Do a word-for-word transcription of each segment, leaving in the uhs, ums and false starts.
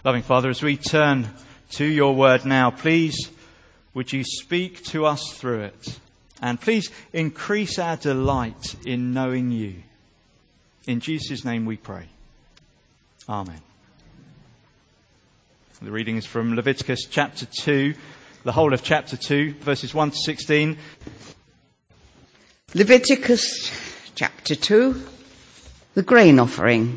Loving Father, as we turn to your word now, please would you speak to us through it, and please increase our delight in knowing you. In Jesus' name we pray. Amen. The reading is from Leviticus chapter two, the whole of chapter two, verses one to sixteen. Leviticus chapter two, the grain offering.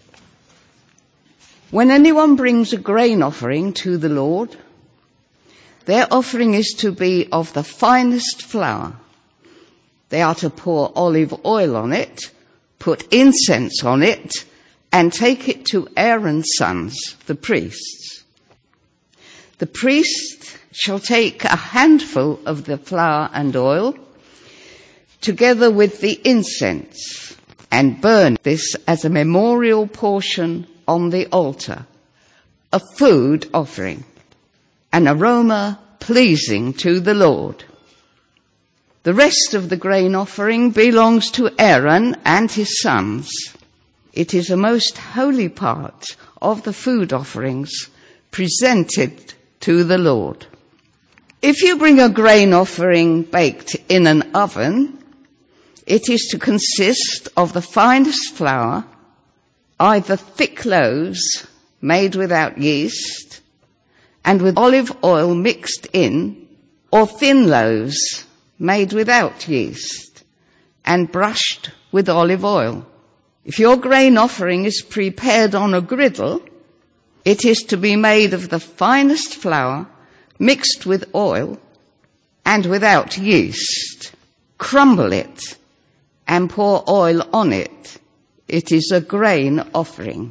When anyone brings a grain offering to the Lord, their offering is to be of the finest flour. They are to pour olive oil on it, put incense on it, and take it to Aaron's sons, the priests. The priest shall take a handful of the flour and oil, together with the incense, and burn this as a memorial portion on the altar, a food offering, an aroma pleasing to the Lord. The rest of the grain offering belongs to Aaron and his sons. It is a most holy part of the food offerings presented to the Lord. If you bring a grain offering baked in an oven, it is to consist of the finest flour, either thick loaves made without yeast and with olive oil mixed in, or thin loaves made without yeast and brushed with olive oil. If your grain offering is prepared on a griddle, it is to be made of the finest flour mixed with oil and without yeast. Crumble it and pour oil on it. It is a grain offering.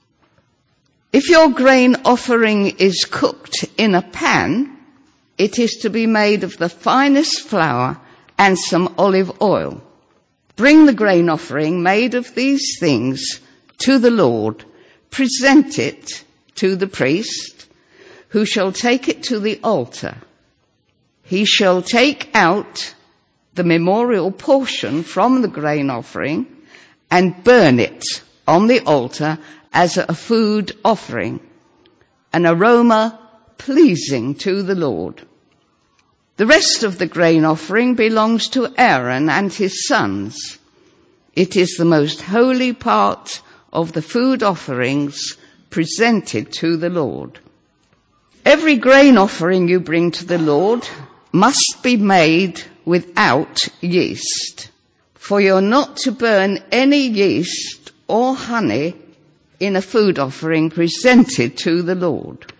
If your grain offering is cooked in a pan, it is to be made of the finest flour and some olive oil. Bring the grain offering made of these things to the Lord. Present it to the priest, who shall take it to the altar. He shall take out the memorial portion from the grain offering and burn it on the altar as a food offering, an aroma pleasing to the Lord. The rest of the grain offering belongs to Aaron and his sons. It is the most holy part of the food offerings presented to the Lord. Every grain offering you bring to the Lord must be made without yeast. For you're not to burn any yeast or honey in a food offering presented to the Lord.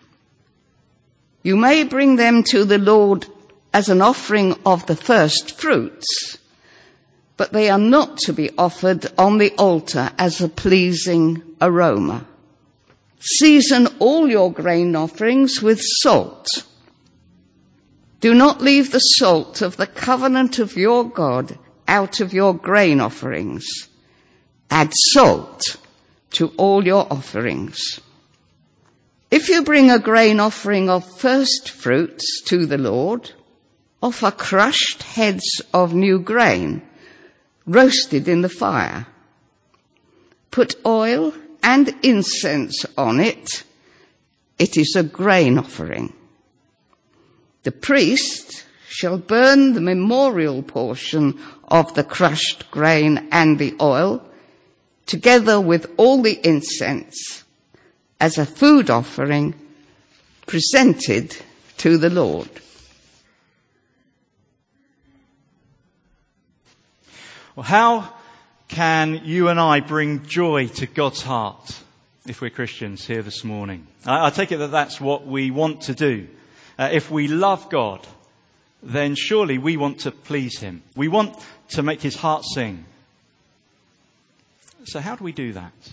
You may bring them to the Lord as an offering of the first fruits, but they are not to be offered on the altar as a pleasing aroma. Season all your grain offerings with salt. Do not leave the salt of the covenant of your God out of your grain offerings. Add salt to all your offerings. If you bring a grain offering of first fruits to the Lord, offer crushed heads of new grain, roasted in the fire. Put oil and incense on it. It is a grain offering. The priest shall burn the memorial portion of the crushed grain and the oil, together with all the incense, as a food offering presented to the Lord. Well, how can you and I bring joy to God's heart if we're Christians here this morning? I, I take it that that's what we want to do. Uh, if we love God, then surely we want to please him. We want to make his heart sing. So how do we do that?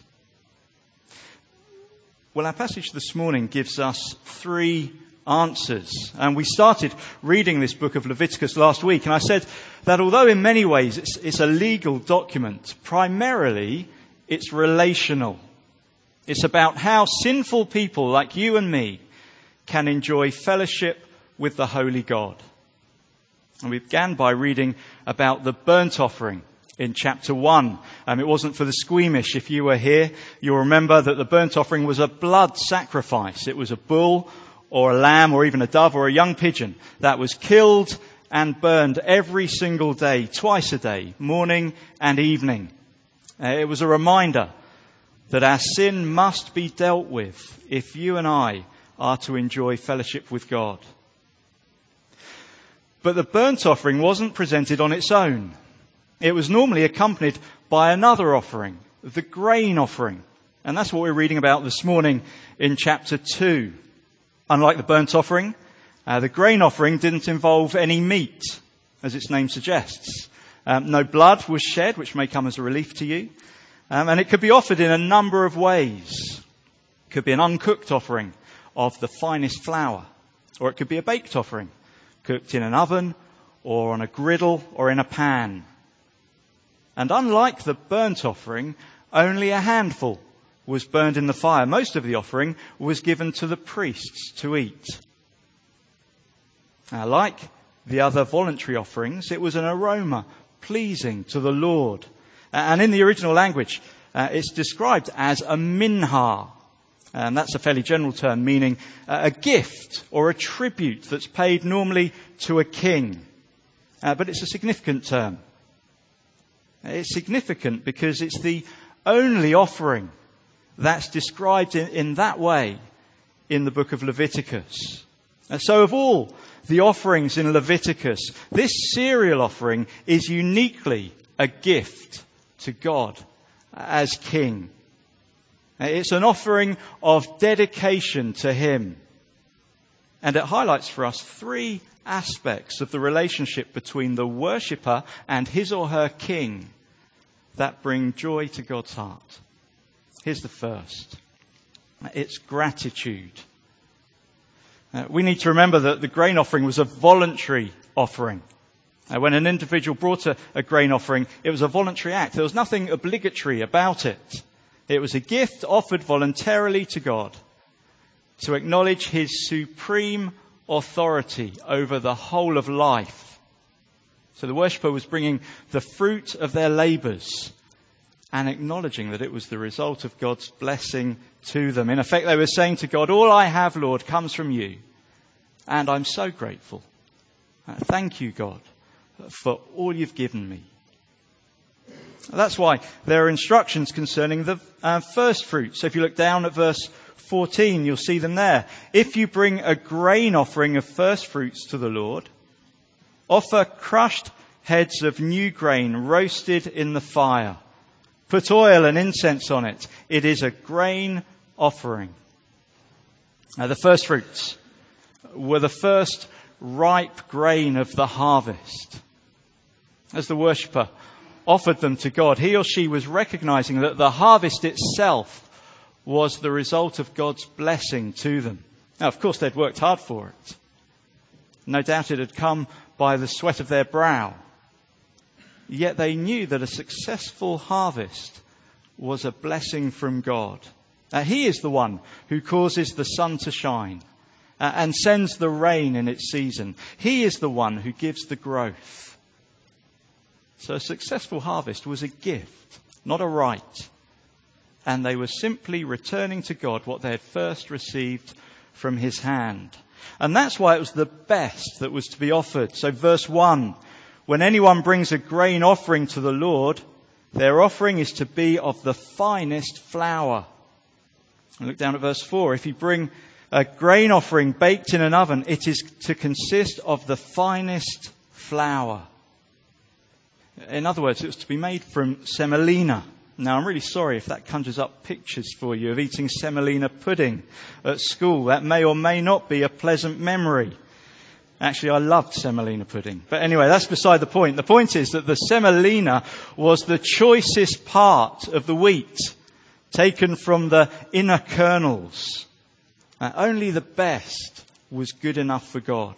Well, our passage this morning gives us three answers. And we started reading this book of Leviticus last week, and I said that although in many ways it's, it's a legal document, primarily it's relational. It's about how sinful people like you and me can enjoy fellowship with the Holy God. And we began by reading about the burnt offering in chapter one. Um, it wasn't for the squeamish. If you were here, you'll remember that the burnt offering was a blood sacrifice. It was a bull or a lamb or even a dove or a young pigeon that was killed and burned every single day, twice a day, morning and evening. Uh, it was a reminder that our sin must be dealt with if you and I are to enjoy fellowship with God. But the burnt offering wasn't presented on its own. It was normally accompanied by another offering, the grain offering. And that's what we're reading about this morning in chapter two. Unlike the burnt offering, uh, the grain offering didn't involve any meat, as its name suggests. Um, no blood was shed, which may come as a relief to you. Um, and it could be offered in a number of ways. It could be an uncooked offering of the finest flour, or it could be a baked offering, cooked in an oven or on a griddle or in a pan. And unlike the burnt offering, only a handful was burned in the fire. Most of the offering was given to the priests to eat. Now, like the other voluntary offerings, it was an aroma pleasing to the Lord. And in the original language, uh, it's described as a minhah. And that's a fairly general term meaning a gift or a tribute that's paid normally to a king. Uh, but it's a significant term. It's significant because it's the only offering that's described in, in that way in the book of Leviticus. And so of all the offerings in Leviticus, this cereal offering is uniquely a gift to God as king. It's an offering of dedication to him. And it highlights for us three aspects of the relationship between the worshipper and his or her king that bring joy to God's heart. Here's the first. It's gratitude. Uh, we need to remember that the grain offering was a voluntary offering. Uh, when an individual brought a, a grain offering, it was a voluntary act. There was nothing obligatory about it. It was a gift offered voluntarily to God to acknowledge his supreme authority over the whole of life. So the worshipper was bringing the fruit of their labours and acknowledging that it was the result of God's blessing to them. In effect, they were saying to God, all I have, Lord, comes from you. And I'm so grateful. Uh, thank you, God, for all you've given me. That's why there are instructions concerning the uh, first fruits. So if you look down at verse fourteen, you'll see them there. If you bring a grain offering of first fruits to the Lord, offer crushed heads of new grain roasted in the fire. Put oil and incense on it. It is a grain offering. Now, the first fruits were the first ripe grain of the harvest. As the worshipper offered them to God, he or she was recognizing that the harvest itself was the result of God's blessing to them. Now, of course, they'd worked hard for it. No doubt it had come by the sweat of their brow. Yet they knew that a successful harvest was a blessing from God. Uh, he is the one who causes the sun to shine uh, and sends the rain in its season. He is the one who gives the growth. So a successful harvest was a gift, not a right. And they were simply returning to God what they had first received from his hand. And that's why it was the best that was to be offered. So verse one, when anyone brings a grain offering to the Lord, their offering is to be of the finest flour. And look down at verse four. If you bring a grain offering baked in an oven, it is to consist of the finest flour. In other words, it was to be made from semolina. Now, I'm really sorry if that conjures up pictures for you of eating semolina pudding at school. That may or may not be a pleasant memory. Actually, I loved semolina pudding. But anyway, that's beside the point. The point is that the semolina was the choicest part of the wheat, taken from the inner kernels. Uh, only the best was good enough for God.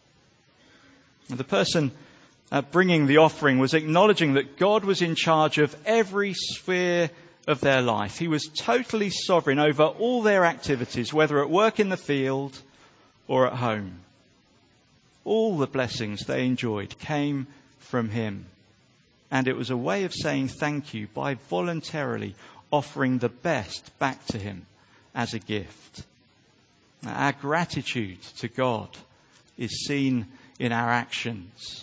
The person uh, bringing the offering was acknowledging that God was in charge of every sphere of their life. He was totally sovereign over all their activities, whether at work in the field or at home. All the blessings they enjoyed came from him. And it was a way of saying thank you by voluntarily offering the best back to him as a gift. Our gratitude to God is seen in our actions.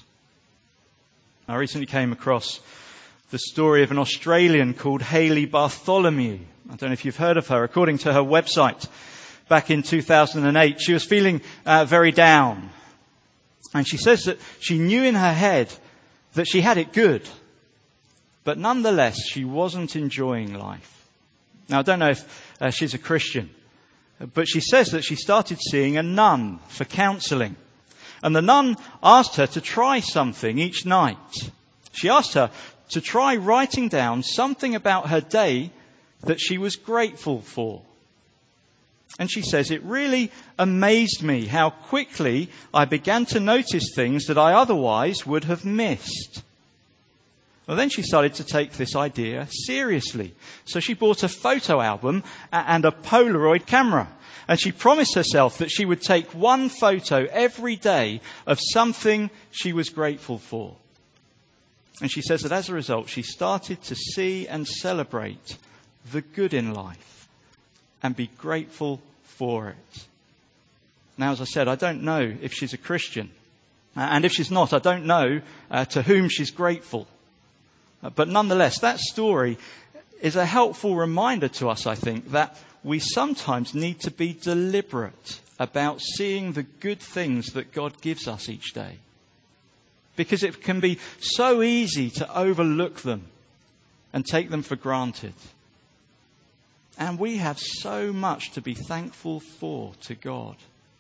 I recently came across the story of an Australian called Hayley Bartholomew. I don't know if you've heard of her. According to her website, back in two thousand eight, she was feeling uh, very down. And she says that she knew in her head that she had it good, but nonetheless she wasn't enjoying life. Now, I don't know if uh, she's a Christian, but she says that she started seeing a nun for counselling. And the nun asked her to try something each night. She asked her to try writing down something about her day that she was grateful for. And she says, it really amazed me how quickly I began to notice things that I otherwise would have missed. Well, then she started to take this idea seriously. So she bought a photo album and a Polaroid camera. And she promised herself that she would take one photo every day of something she was grateful for. And she says that as a result, she started to see and celebrate the good in life and be grateful for it. Now, as I said, I don't know if she's a Christian. And if she's not, I don't know uh, to whom she's grateful. Uh, but nonetheless, that story is a helpful reminder to us, I think, that we sometimes need to be deliberate about seeing the good things that God gives us each day. Because it can be so easy to overlook them and take them for granted. And we have so much to be thankful for to God.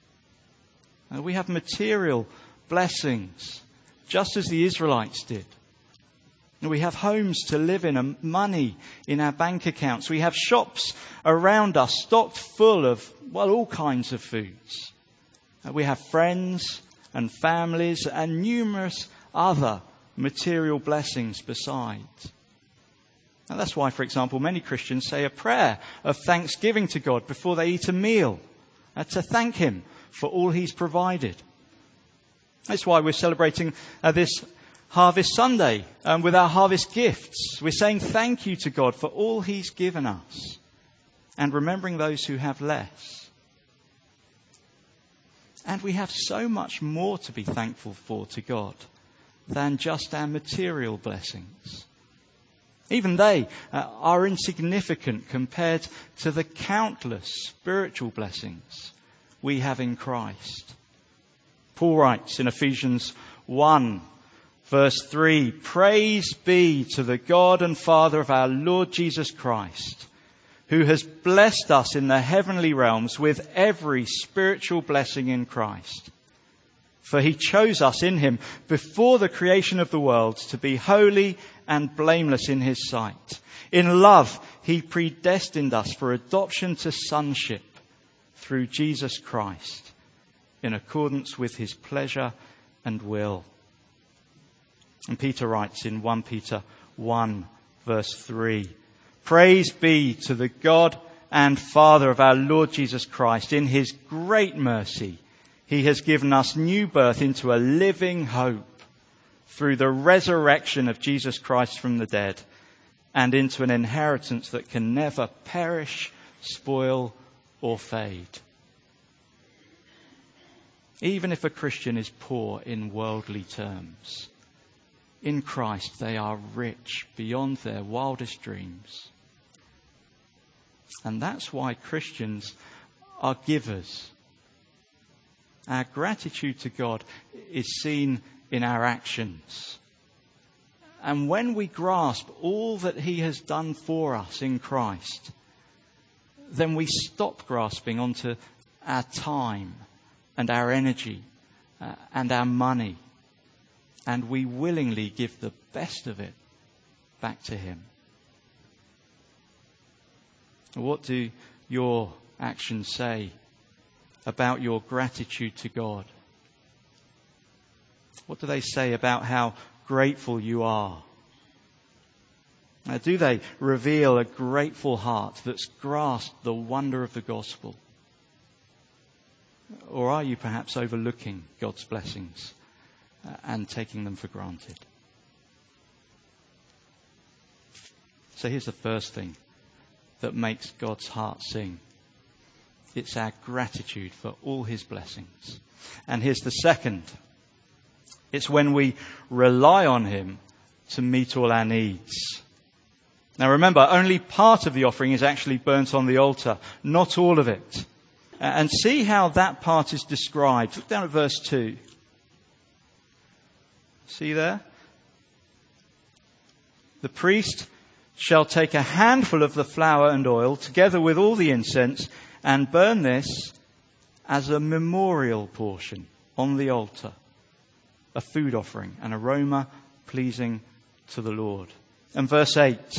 And we have material blessings, just as the Israelites did. And we have homes to live in and money in our bank accounts. We have shops around us stocked full of, well, all kinds of foods. And we have friends and families and numerous other material blessings besides. And that's why, for example, many Christians say a prayer of thanksgiving to God before they eat a meal, uh, to thank him for all he's provided. That's why we're celebrating uh, this Harvest Sunday um, with our harvest gifts. We're saying thank you to God for all he's given us and remembering those who have less. And we have so much more to be thankful for to God than just our material blessings. Even they uh, are insignificant compared to the countless spiritual blessings we have in Christ. Paul writes in Ephesians one, verse three, "Praise be to the God and Father of our Lord Jesus Christ, who has blessed us in the heavenly realms with every spiritual blessing in Christ. For he chose us in him before the creation of the world to be holy and blameless in his sight. In love, he predestined us for adoption to sonship through Jesus Christ, in accordance with his pleasure and will." And Peter writes in First Peter one, verse three, "Praise be to the God and Father of our Lord Jesus Christ. In his great mercy, he has given us new birth into a living hope through the resurrection of Jesus Christ from the dead, and into an inheritance that can never perish, spoil, or fade." Even if a Christian is poor in worldly terms, in Christ they are rich beyond their wildest dreams. And that's why Christians are givers. Our gratitude to God is seen in our actions. And when we grasp all that he has done for us in Christ, then we stop grasping onto our time and our energy uh, and our money. And we willingly give the best of it back to him. What do your actions say about your gratitude to God? What do they say about how grateful you are? Now, do they reveal a grateful heart that's grasped the wonder of the gospel? Or are you perhaps overlooking God's blessings and taking them for granted? So here's the first thing that makes God's heart sing. It's our gratitude for all his blessings. And here's the second. It's when we rely on him to meet all our needs. Now remember, only part of the offering is actually burnt on the altar, not all of it. And see how that part is described. Look down at verse two. See there? The priest shall take a handful of the flour and oil together with all the incense and burn this as a memorial portion on the altar, a food offering, an aroma pleasing to the Lord. And verse eight.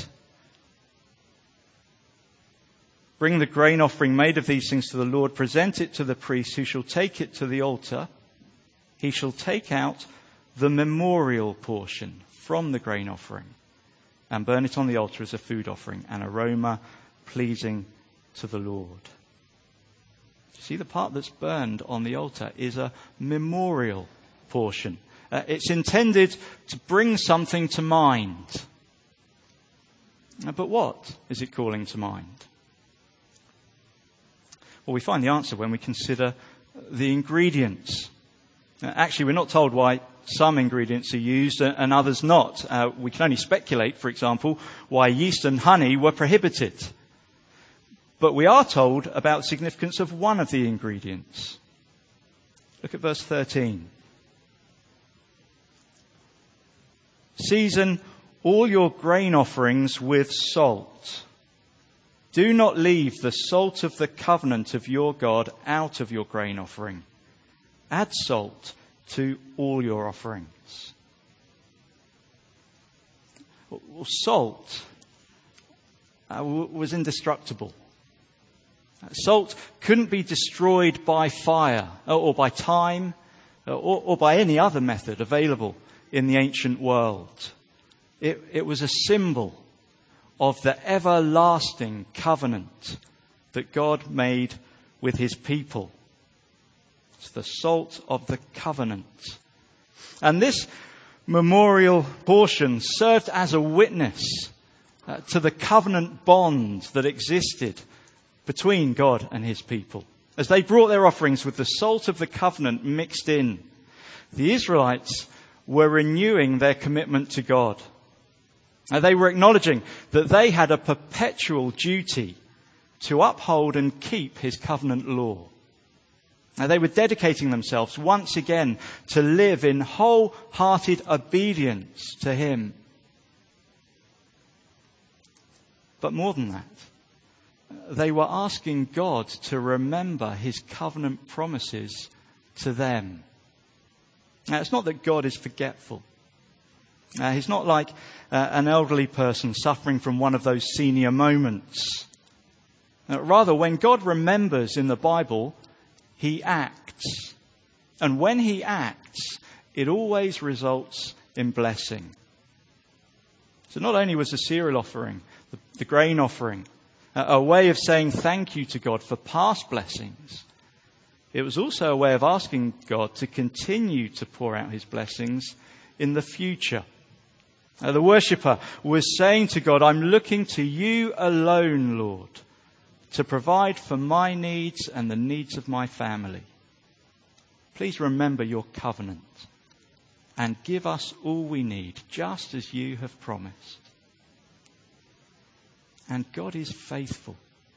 Bring the grain offering made of these things to the Lord, present it to the priest, who shall take it to the altar. He shall take out the memorial portion from the grain offering and burn it on the altar as a food offering, an aroma pleasing to the Lord. See, the part that's burned on the altar is a memorial portion. Uh, it's intended to bring something to mind. Uh, but what is it calling to mind? Well, we find the answer when we consider the ingredients. Uh, actually, we're not told why some ingredients are used and others not. Uh, we can only speculate, for example, why yeast and honey were prohibited. But we are told about the significance of one of the ingredients. Look at verse thirteen. Season all your grain offerings with salt. Do not leave the salt of the covenant of your God out of your grain offering. Add salt to all your offerings. Well, salt uh, was indestructible. Salt couldn't be destroyed by fire or by time or, or by any other method available in the ancient world. It, it was a symbol of the everlasting covenant that God made with his people. It's the salt of the covenant. And this memorial portion served as a witness uh, to the covenant bond that existed between God and his people. As they brought their offerings with the salt of the covenant mixed in, the Israelites were renewing their commitment to God. Now, they were acknowledging that they had a perpetual duty to uphold and keep his covenant law. Now, they were dedicating themselves once again to live in wholehearted obedience to him. But more than that, they were asking God to remember his covenant promises to them. Now, it's not that God is forgetful. Uh, he's not like uh, an elderly person suffering from one of those senior moments. Uh, rather, when God remembers in the Bible, he acts. And when he acts, it always results in blessing. So not only was the cereal offering, the, the grain offering, uh, a way of saying thank you to God for past blessings, it was also a way of asking God to continue to pour out his blessings in the future. Uh, the worshipper was saying to God, I'm looking to you alone, Lord, to provide for my needs and the needs of my family. Please remember your covenant and give us all we need, just as you have promised. And God is faithful.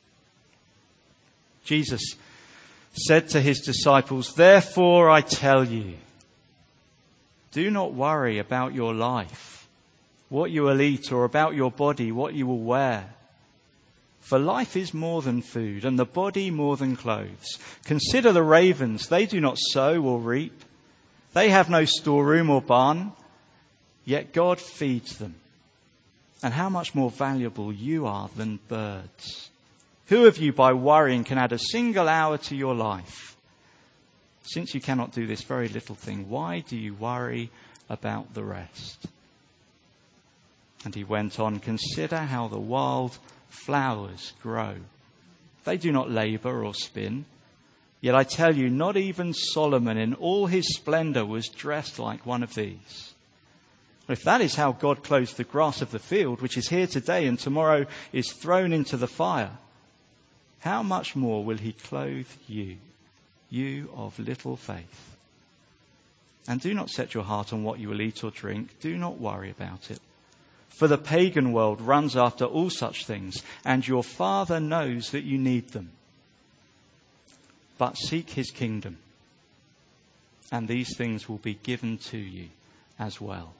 Jesus said to his disciples, therefore I tell you, do not worry about your life, what you will eat, or about your body, what you will wear. For life is more than food, and the body more than clothes. Consider the ravens, they do not sow or reap. They have no storeroom or barn, yet God feeds them. And how much more valuable you are than birds. Who of you by worrying can add a single hour to your life? Since you cannot do this very little thing, why do you worry about the rest? And he went on, consider how the wild flowers grow. They do not labor or spin. Yet I tell you, not even Solomon in all his splendor was dressed like one of these. If that is how God clothes the grass of the field, which is here today and tomorrow is thrown into the fire, how much more will he clothe you, you of little faith? And do not set your heart on what you will eat or drink. Do not worry about it. For the pagan world runs after all such things, and your Father knows that you need them. But seek his kingdom, and these things will be given to you as well.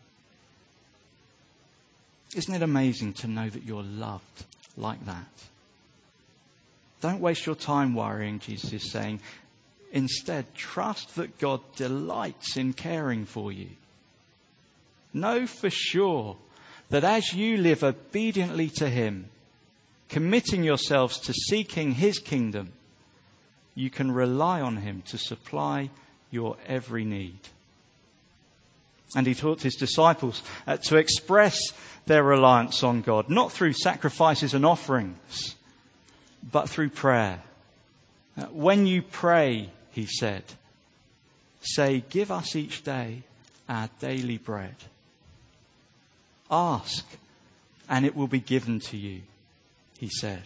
Isn't it amazing to know that you're loved like that? Don't waste your time worrying, Jesus is saying. Instead, trust that God delights in caring for you. Know for sure that as you live obediently to him, committing yourselves to seeking his kingdom, you can rely on him to supply your every need. And he taught his disciples uh, to express their reliance on God, not through sacrifices and offerings, but through prayer. Uh, when you pray, he said, say, give us each day our daily bread. Ask, and it will be given to you, he said.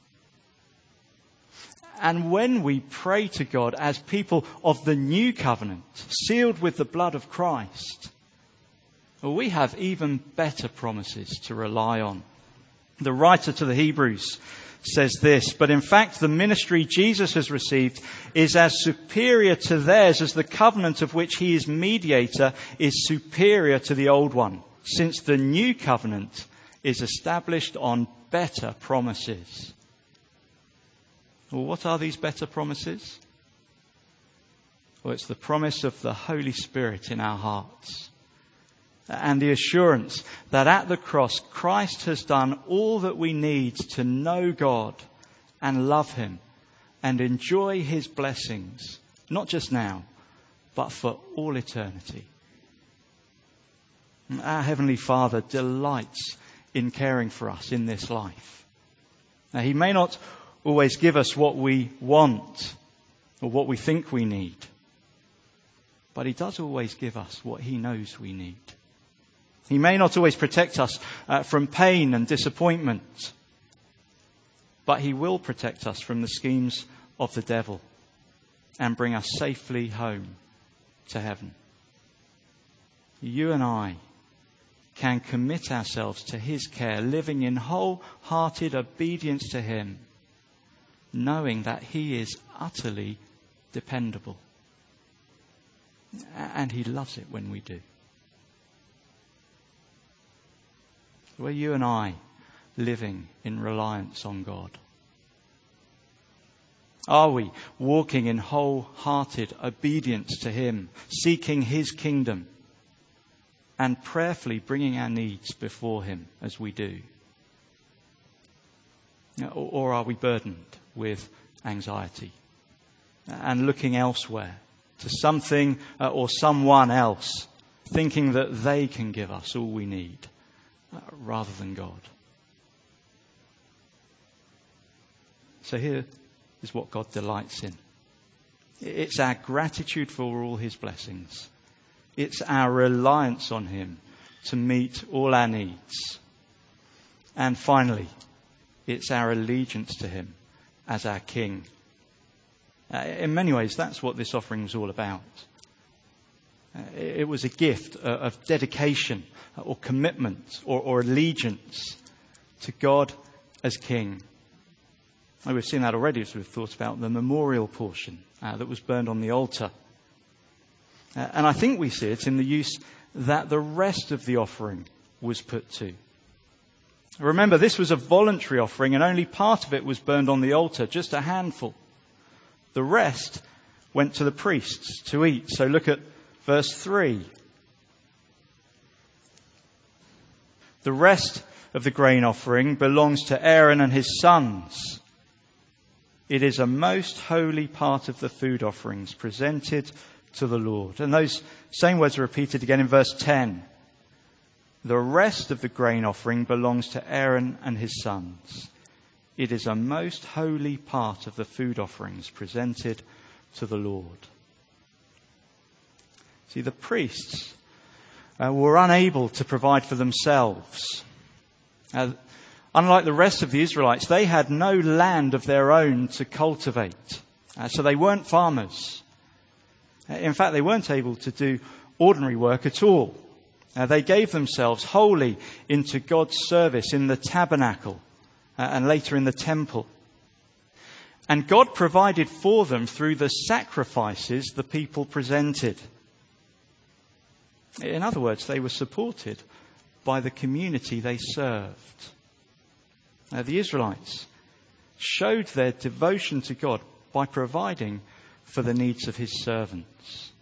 And when we pray to God as people of the new covenant, sealed with the blood of Christ, well, we have even better promises to rely on. The writer to the Hebrews says this, but in fact the ministry Jesus has received is as superior to theirs as the covenant of which he is mediator is superior to the old one, since the new covenant is established on better promises. Well, what are these better promises? Well, it's the promise of the Holy Spirit in our hearts, and the assurance that at the cross Christ has done all that we need to know God and love him and enjoy his blessings, not just now, but for all eternity. And our Heavenly Father delights in caring for us in this life. Now, he may not always give us what we want or what we think we need, but he does always give us what he knows we need. He may not always protect us uh, from pain and disappointment, but he will protect us from the schemes of the devil and bring us safely home to heaven. You and I can commit ourselves to his care, living in wholehearted obedience to him, knowing that he is utterly dependable. And he loves it when we do. Were you and I living in reliance on God? Are we walking in wholehearted obedience to him, seeking his kingdom, and prayerfully bringing our needs before him as we do? Or are we burdened with anxiety and looking elsewhere to something or someone else, thinking that they can give us all we need rather than God? So here is what God delights in. It's our gratitude for all his blessings. It's our reliance on him to meet all our needs. And finally, it's our allegiance to him as our King. Uh, in many ways, that's what this offering was all about. Uh, it was a gift uh, of dedication or commitment or, or allegiance to God as King. Oh, we've seen that already as we've thought about the memorial portion uh, that was burned on the altar. Uh, and I think we see it in the use that the rest of the offering was put to. Remember, this was a voluntary offering and only part of it was burned on the altar, just a handful. The rest went to the priests to eat. So look at verse three. The rest of the grain offering belongs to Aaron and his sons. It is a most holy part of the food offerings presented to the Lord. And those same words are repeated again in verse ten. The rest of the grain offering belongs to Aaron and his sons. It is a most holy part of the food offerings presented to the Lord. See, the priests uh, were unable to provide for themselves. Uh, unlike the rest of the Israelites, they had no land of their own to cultivate. Uh, so they weren't farmers. Uh, in fact, they weren't able to do ordinary work at all. Uh, they gave themselves wholly into God's service in the tabernacle uh, and later in the temple. And God provided for them through the sacrifices the people presented. In other words, they were supported by the community they served. Now, the Israelites showed their devotion to God by providing for the needs of his servants.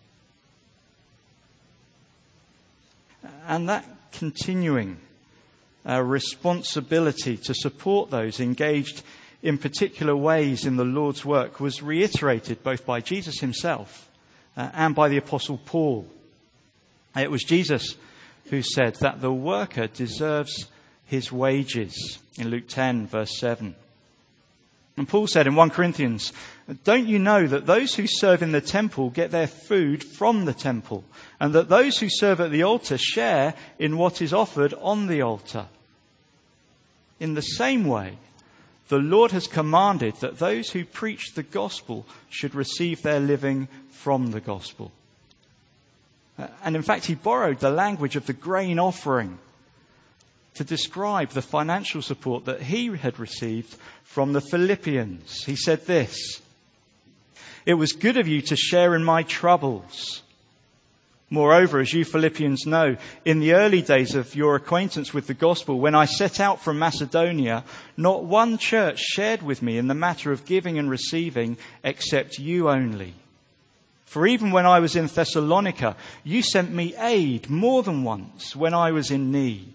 And that continuing uh, responsibility to support those engaged in particular ways in the Lord's work was reiterated both by Jesus himself uh, and by the Apostle Paul. It was Jesus who said that the worker deserves his wages in Luke ten verse seven. And Paul said in First Corinthians, "Don't you know that those who serve in the temple get their food from the temple, and that those who serve at the altar share in what is offered on the altar? In the same way, the Lord has commanded that those who preach the gospel should receive their living from the gospel." And in fact, he borrowed the language of the grain offering to describe the financial support that he had received from the Philippians. He said this, "It was good of you to share in my troubles. Moreover, as you Philippians know, in the early days of your acquaintance with the gospel, when I set out from Macedonia, not one church shared with me in the matter of giving and receiving except you only. For even when I was in Thessalonica, you sent me aid more than once when I was in need.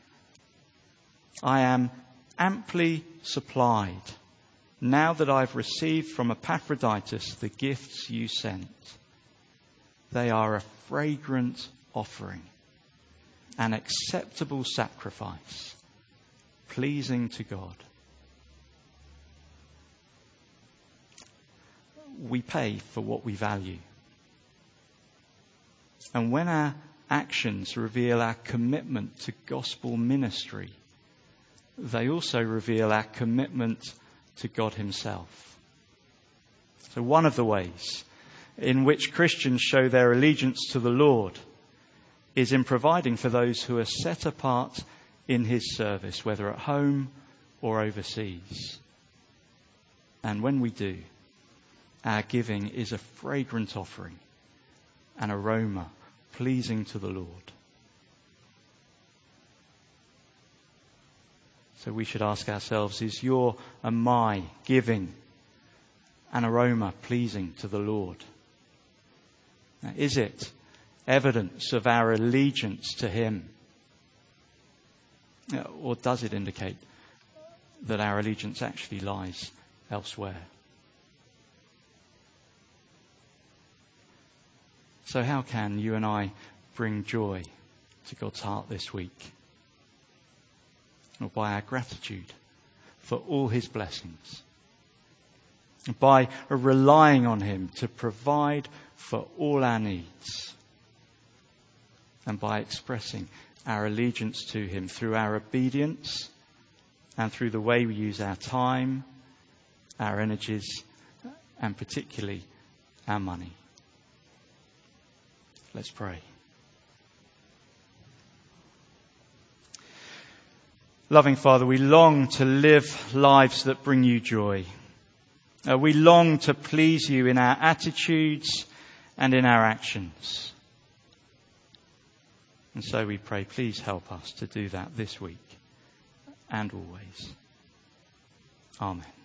I am amply supplied now that I've received from Epaphroditus the gifts you sent. They are a fragrant offering, an acceptable sacrifice, pleasing to God." We pay for what we value. And when our actions reveal our commitment to gospel ministry, they also reveal our commitment to God himself. So one of the ways in which Christians show their allegiance to the Lord is in providing for those who are set apart in his service, whether at home or overseas. And when we do, our giving is a fragrant offering, an aroma pleasing to the Lord. So we should ask ourselves, is your and my giving an aroma pleasing to the Lord? Now, is it evidence of our allegiance to him? Or does it indicate that our allegiance actually lies elsewhere? So how can you and I bring joy to God's heart this week? Well, by our gratitude for all his blessings. By relying on him to provide for all our needs. And by expressing our allegiance to him through our obedience and through the way we use our time, our energies, and particularly our money. Let's pray. Loving Father, we long to live lives that bring you joy. Uh, we long to please you in our attitudes and in our actions. And so we pray, please help us to do that this week and always. Amen.